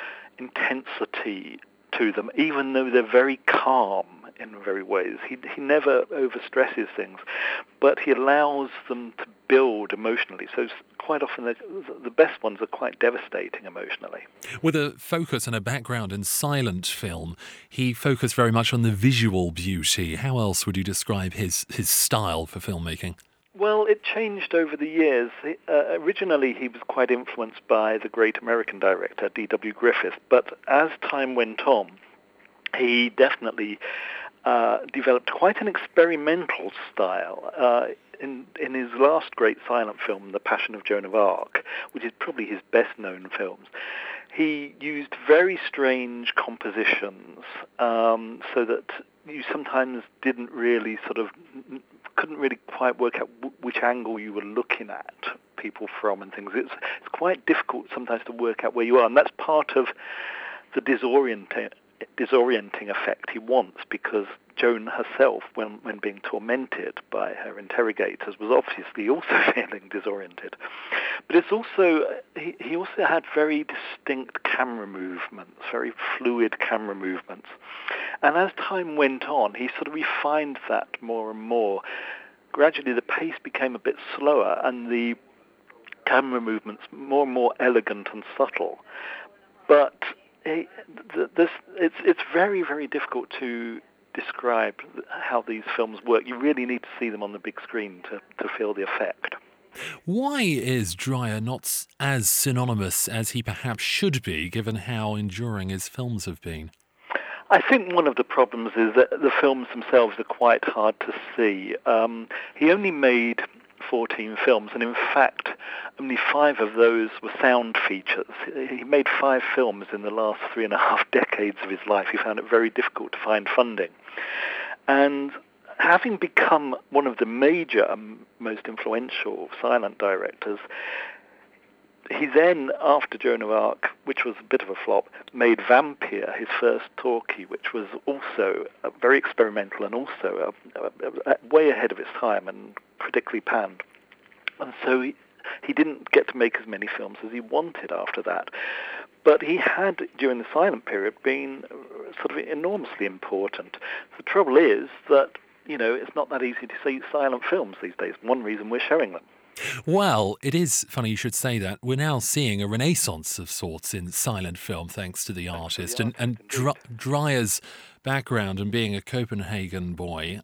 intensity to them, even though they're very calm in very ways. He never overstresses things, but he allows them to build emotionally. So quite often the best ones are quite devastating emotionally. With a focus and a background in silent film, he focused very much on the visual beauty. How else would you describe his style for filmmaking? Well, it changed over the years. Originally, he was quite influenced by the great American director, D.W. Griffith, but as time went on, he definitely developed quite an experimental style. In his last great silent film, The Passion of Joan of Arc, which is probably his best-known films, he used very strange compositions so that you sometimes couldn't really quite work out which angle you were looking at people from and things. It's quite difficult sometimes to work out where you are, and that's part of the disorienting effect he wants, because Joan herself, when being tormented by her interrogators, was obviously also feeling disoriented. But it's also, he also had very distinct camera movements, very fluid camera movements. And as time went on, he sort of refined that more and more. Gradually the pace became a bit slower and the camera movements more and more elegant and subtle. But it's very, very difficult to describe how these films work. You really need to see them on the big screen to feel the effect. Why is Dreyer not as synonymous as he perhaps should be, given how enduring his films have been? I think one of the problems is that the films themselves are quite hard to see. He only made 14 films, and in fact, only 5 of those were sound features. He made 5 films in the last 3.5 decades of his life. He found it very difficult to find funding. And having become one of the major and most influential silent directors, he then, after Joan of Arc, which was a bit of a flop, made Vampire, his first talkie, which was also very experimental and also way ahead of its time and critically panned. And so he didn't get to make as many films as he wanted after that. But he had, during the silent period, been sort of enormously important. The trouble is that, it's not that easy to see silent films these days. One reason we're showing them. Well, it is funny you should say that. We're now seeing a renaissance of sorts in silent film thanks to the artist. And Dreyer's background and being a Copenhagen boy,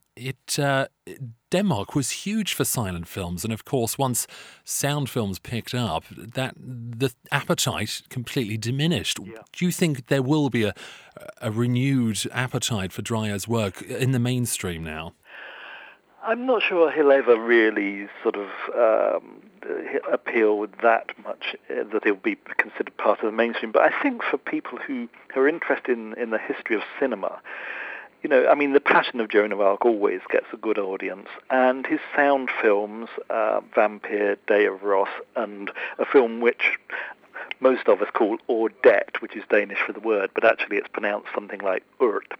Denmark was huge for silent films. And of course, once sound films picked up, that the appetite completely diminished. Yeah. Do you think there will be a renewed appetite for Dreyer's work in the mainstream now? I'm not sure he'll ever really sort of appeal with that much, that he'll be considered part of the mainstream. But I think for people who are interested in the history of cinema, you know, I mean, The Passion of Joan of Arc always gets a good audience, and his sound films, Vampire, Day of Wrath, and a film which most of us call Ordette, which is Danish for the word, but actually it's pronounced something like Urt.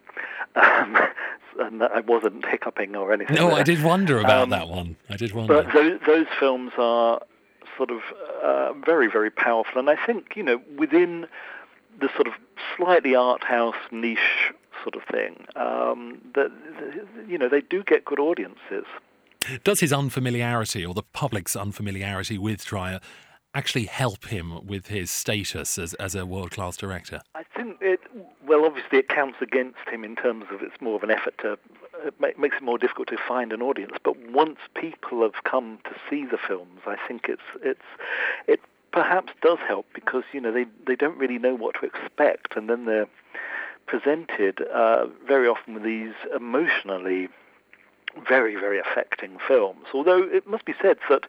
And I wasn't hiccuping or anything. No, I did wonder about that one. I did wonder. But those films are sort of very, very powerful. And I think, you know, within the sort of slightly art house niche sort of thing, that, you know, they do get good audiences. Does his unfamiliarity, or the public's unfamiliarity with Dreyer, actually help him with his status as a world-class director? I think obviously it counts against him in terms of it's more of an effort to, it makes it more difficult to find an audience. But once people have come to see the films, I think it perhaps does help, because, you know, they don't really know what to expect, and then they're presented very often with these emotionally very, very affecting films. Although it must be said that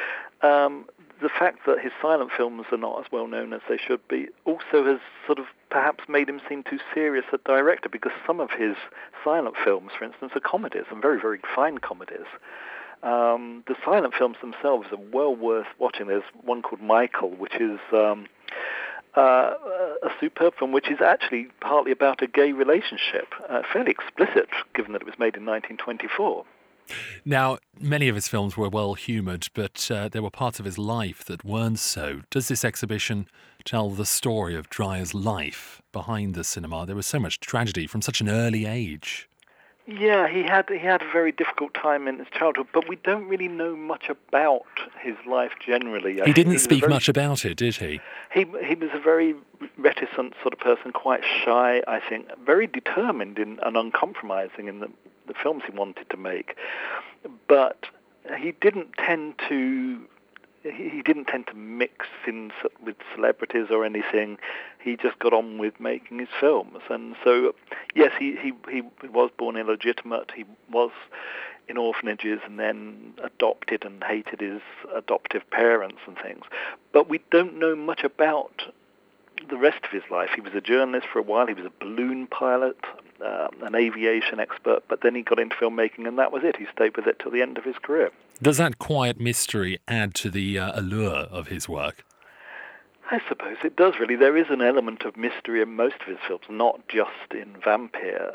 the fact that his silent films are not as well known as they should be also has sort of perhaps made him seem too serious a director, because some of his silent films, for instance, are comedies, and very, very fine comedies. The silent films themselves are well worth watching. There's one called Michael, which is a superb film, which is actually partly about a gay relationship, fairly explicit, given that it was made in 1924. Now, many of his films were well-humoured, but there were parts of his life that weren't so. Does this exhibition tell the story of Dreyer's life behind the cinema? There was so much tragedy from such an early age. Yeah, he had a very difficult time in his childhood, but we don't really know much about his life generally. He didn't speak much about it, did he? He was a very reticent sort of person, quite shy, I think, very determined and uncompromising in the films he wanted to make. But he didn't tend to mix in with celebrities or anything. He just got on with making his films. And so, yes, he was born illegitimate. He was in orphanages and then adopted and hated his adoptive parents and things. But we don't know much about the rest of his life. He was a journalist for a while. He was a balloon pilot, an aviation expert, but then he got into filmmaking, and that was it. He stayed with it till the end of his career. Does that quiet mystery add to the allure of his work? I suppose it does, really. There is an element of mystery in most of his films, not just in Vampire.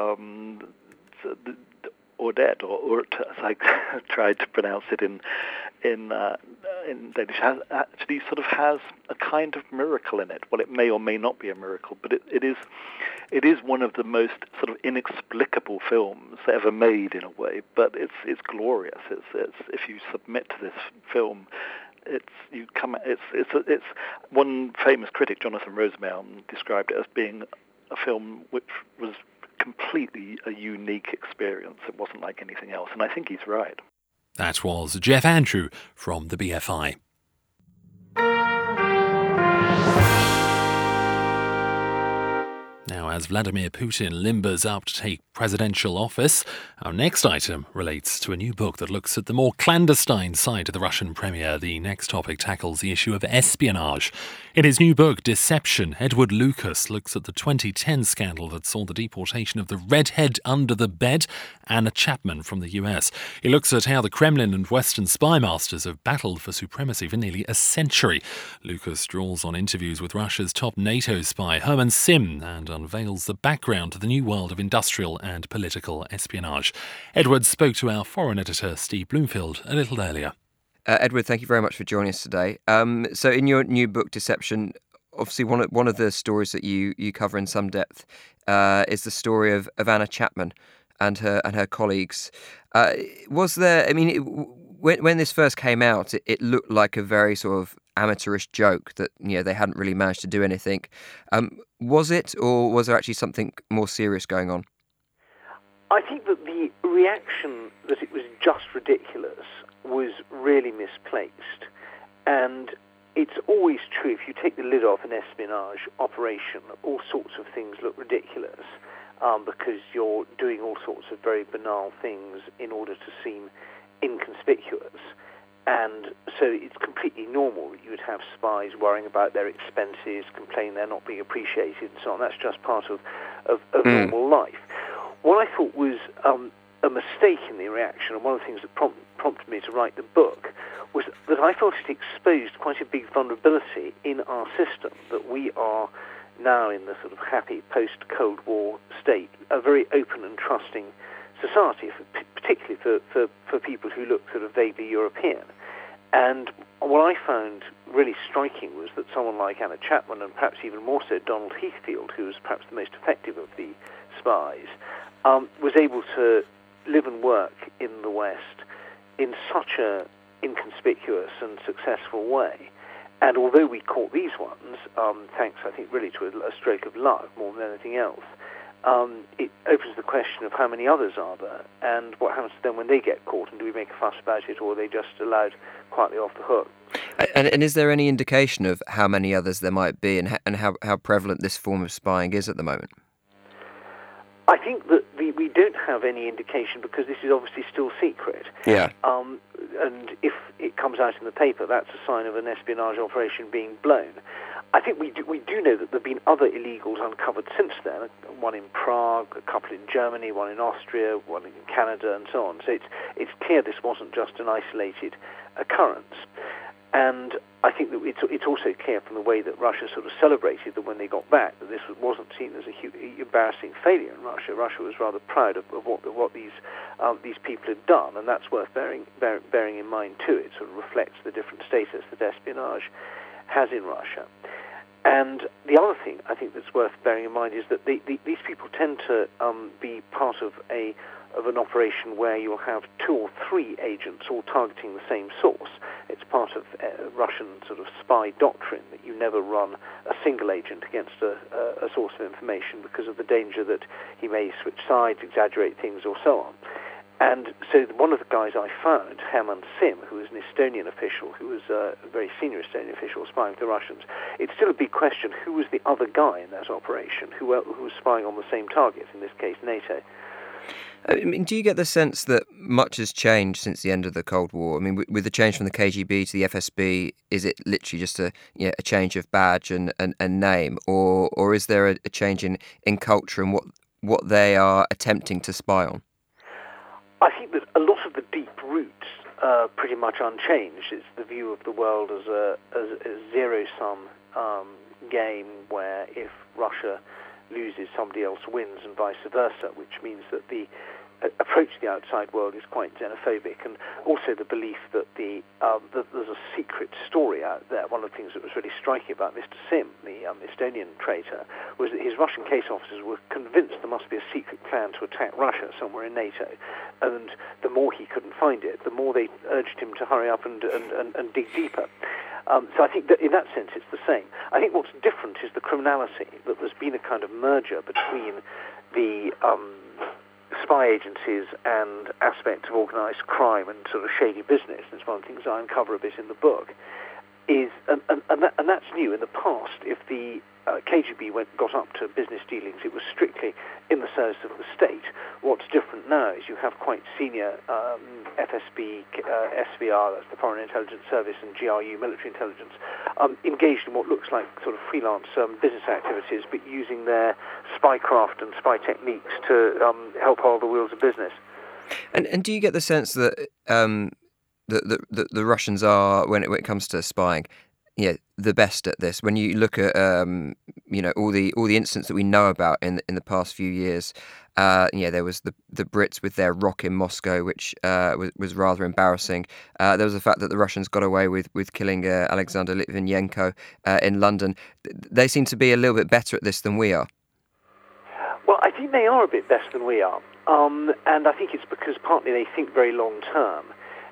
Ordette, or Urt, as I tried to pronounce it in Danish, actually sort of has a kind of miracle in it. Well, it may or may not be a miracle, but it is one of the most sort of inexplicable films ever made, in a way. But it's glorious. It's if you submit to this film, it's one famous critic, Jonathan Rosenbaum, described it as being a film which was completely a unique experience. It wasn't like anything else, and I think he's right. That was Jeff Andrew from the BFI. Now, as Vladimir Putin limbers up to take presidential office, our next item relates to a new book that looks at the more clandestine side of the Russian Premier. The next topic tackles the issue of espionage. In his new book, Deception, Edward Lucas looks at the 2010 scandal that saw the deportation of the redhead under the bed, Anna Chapman from the US. He looks at how the Kremlin and Western spy masters have battled for supremacy for nearly a century. Lucas draws on interviews with Russia's top NATO spy, Herman Sim, and unveils the background to the new world of industrial and political espionage. Edward spoke to our foreign editor, Steve Bloomfield, a little earlier. Edward, thank you very much for joining us today. So in your new book, Deception, obviously one of the stories that you cover in some depth is the story of Anna Chapman and her colleagues. Was there, I mean, when this first came out, it looked like a very sort of amateurish joke that they hadn't really managed to do anything. Was it, or was there actually something more serious going on? I think that the reaction that it was just ridiculous was really misplaced. And it's always true, if you take the lid off an espionage operation, all sorts of things look ridiculous because you're doing all sorts of very banal things in order to seem inconspicuous. And so it's completely normal that you would have spies worrying about their expenses, complaining they're not being appreciated and so on. That's just part of normal life. What I thought was a mistake in the reaction, and one of the things that prompted me to write the book, was that I felt it exposed quite a big vulnerability in our system, that we are now in the sort of happy post-Cold War state, a very open and trusting society, particularly for people who look sort of vaguely European. And what I found really striking was that someone like Anna Chapman, and perhaps even more so Donald Heathfield, who was perhaps the most effective of the spies, was able to live and work in the West in such a inconspicuous and successful way. And although we caught these ones, thanks, I think, really to a stroke of luck more than anything else, it opens the question of how many others are there, and what happens to them when they get caught, and do we make a fuss about it, or are they just allowed quietly off the hook? And is there any indication of how many others there might be, and how prevalent this form of spying is at the moment? I think that we don't have any indication because this is obviously still secret. Yeah. And if it comes out in the paper, that's a sign of an espionage operation being blown. I think we do know that there have been other illegals uncovered since then, one in Prague, a couple in Germany, one in Austria, one in Canada, and so on. So it's clear this wasn't just an isolated occurrence. And I think that it's also clear from the way that Russia sort of celebrated that when they got back, that this wasn't seen as a embarrassing failure in Russia. Russia was rather proud of what these people had done, and that's worth bearing in mind too. It sort of reflects the different status that espionage has in Russia. And the other thing I think that's worth bearing in mind is that these people tend to be part of an operation where you'll have 2 or 3 agents all targeting the same source. It's part of Russian sort of spy doctrine that you never run a single agent against a source of information because of the danger that he may switch sides, exaggerate things, or so on. And so one of the guys I found, Herman Sim, who was an Estonian official, who was a very senior Estonian official spying for the Russians, it's still a big question who was the other guy in that operation, who was spying on the same target, in this case NATO. I mean, do you get the sense that much has changed since the end of the Cold War? I mean, with the change from the KGB to the FSB, is it literally just a change of badge and name, or is there a change in culture and what they are attempting to spy on? I think that a lot of the deep roots are pretty much unchanged. It's the view of the world as a zero-sum game where if Russia loses, somebody else wins, and vice versa, which means that the approach to the outside world is quite xenophobic, and also the belief that that there's a secret story out there. One of the things that was really striking about Mr. Sim, the Estonian traitor, was that his Russian case officers were convinced there must be a secret plan to attack Russia somewhere in NATO, and the more he couldn't find it, the more they urged him to hurry up and dig deeper. So I think that in that sense it's the same. I think what's different is the criminality, that there's been a kind of merger between the spy agencies and aspects of organised crime and sort of shady business. That's one of the things I uncover a bit in the book. And that's new. In the past, if the KGB got up to business dealings, it was strictly in the service of the state. What's different now is you have quite senior FSB, SVR, that's the Foreign Intelligence Service, and GRU, military intelligence, engaged in what looks like sort of freelance business activities, but using their spycraft and spy techniques to help hold the wheels of business. And do you get the sense that the Russians are, when it comes to spying, the best at this? When you look at all the incidents that we know about in the past few years, there was the Brits with their rock in Moscow, which was rather embarrassing. There was the fact that the Russians got away with killing Alexander Litvinenko in London. They seem to be a little bit better at this than we are. Well, I think they are a bit better than we are, and I think it's because partly they think very long term.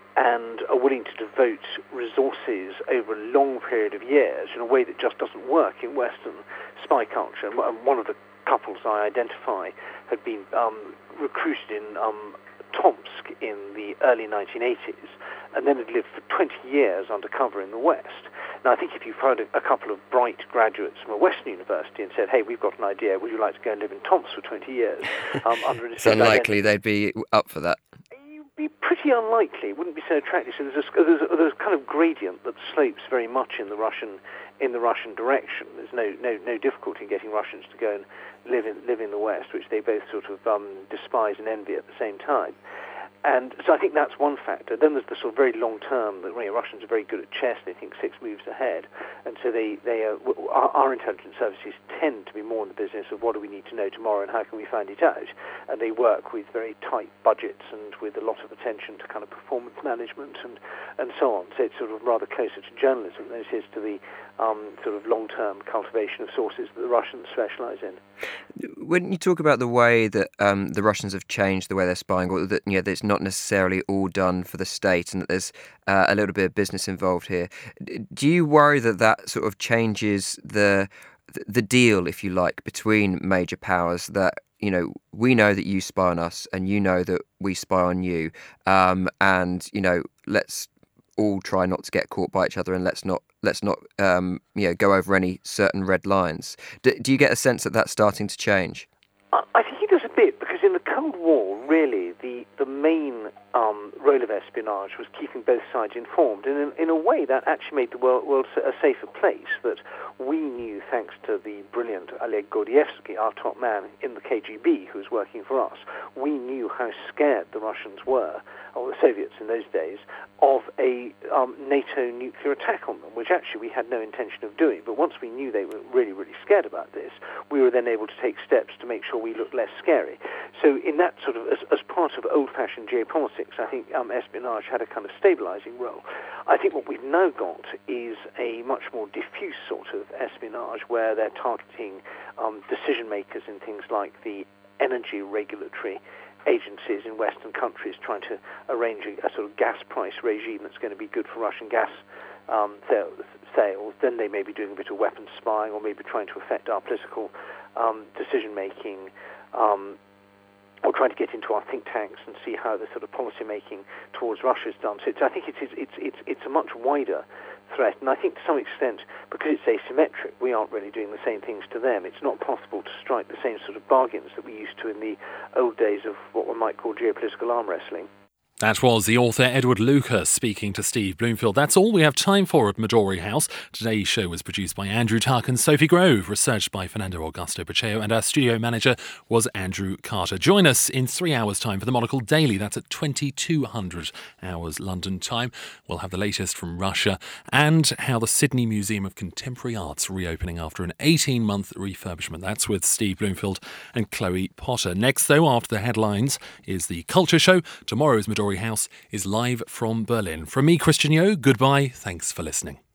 and are willing to devote resources over a long period of years in a way that just doesn't work in Western spy culture. And one of the couples I identify had been recruited in Tomsk in the early 1980s, and then had lived for 20 years undercover in the West. Now, I think if you found a couple of bright graduates from a Western university and said, hey, we've got an idea, would you like to go and live in Tomsk for 20 years? It's unlikely they'd be up for that. It'd be pretty unlikely. It wouldn't be so attractive. So there's a kind of gradient that slopes very much in the Russian direction. There's no difficulty in getting Russians to go and live in the West, which they both sort of despise and envy at the same time. And so I think that's one factor. Then there's the sort of very long term that Russians are very good at chess. They think 6 moves ahead, and so our intelligence services tend to be more in the business of what do we need to know tomorrow and how can we find it out. And they work with very tight budgets and with a lot of attention to kind of performance management and so on. So it's sort of rather closer to journalism than it is to the sort of long-term cultivation of sources that the Russians specialise in. When you talk about the way that the Russians have changed the way they're spying, or that that it's not necessarily all done for the state, and that there's a little bit of business involved here, do you worry that sort of changes the deal, if you like, between major powers? That we know that you spy on us, and you know that we spy on you, and let's all try not to get caught by each other, and let's not go over any certain red lines. Do you get a sense that that's starting to change? I think it does a bit, because in the Cold War, really, the main role of espionage was keeping both sides informed, and in a way that actually made the world a safer place, that we knew, thanks to the brilliant Oleg Gordievsky, our top man in the KGB who was working for us, we knew how scared the Russians were, or the Soviets in those days, of a NATO nuclear attack on them, which actually we had no intention of doing. But once we knew they were really, really scared about this, we were then able to take steps to make sure we looked less scary. So in that sort of, as part of old-fashioned geopolitics, I think espionage had a kind of stabilizing role. I think what we've now got is a much more diffuse sort of espionage, where they're targeting decision-makers in things like the energy regulatory agencies in Western countries, trying to arrange a sort of gas price regime that's going to be good for Russian gas sales. Then they may be doing a bit of weapons spying, or maybe trying to affect our political decision-making, or trying to get into our think tanks and see how the sort of policy making towards Russia is done. So I think it's a much wider threat, and I think to some extent, because it's asymmetric, we aren't really doing the same things to them. It's not possible to strike the same sort of bargains that we used to in the old days of what one might call geopolitical arm wrestling. That was the author Edward Lucas speaking to Steve Bloomfield. That's all we have time for at Midori House. Today's show was produced by Andrew Tuck and Sophie Grove, researched by Fernando Augusto Pacheco, and our studio manager was Andrew Carter. Join us in 3 hours' time for the Monocle Daily. That's at 2200 hours London time. We'll have the latest from Russia and how the Sydney Museum of Contemporary Art's reopening after an 18-month refurbishment. That's with Steve Bloomfield and Chloe Potter. Next, though, after the headlines, is the Culture Show. Tomorrow's Midori House is live from Berlin. From me, Christian Yo, goodbye. Thanks for listening.